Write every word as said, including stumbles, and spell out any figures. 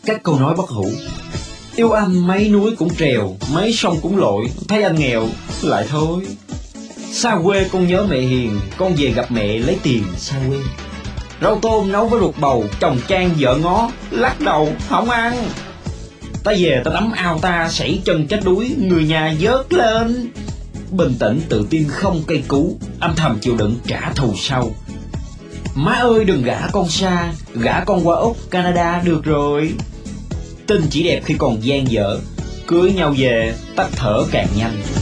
Các câu nói bất hủ. Yêu anh mấy núi cũng trèo, mấy sông cũng lội, thấy anh nghèo lại thôi. Xa quê con nhớ mẹ hiền, con về gặp mẹ lấy tiền xa quê. Rau tôm nấu với ruột bầu, chồng chan vợ ngó, lắc đầu không ăn. Ta về ta tắm ao ta, sảy chân chết đuối, người nhà vớt lên. Bình tĩnh tự tin không cây cú, âm thầm chịu đựng trả thù sau. Má ơi đừng gả con xa, gả con qua Úc, Canada được rồi. Tình chỉ đẹp khi còn dang dở, cưới nhau về tắt thở càng nhanh.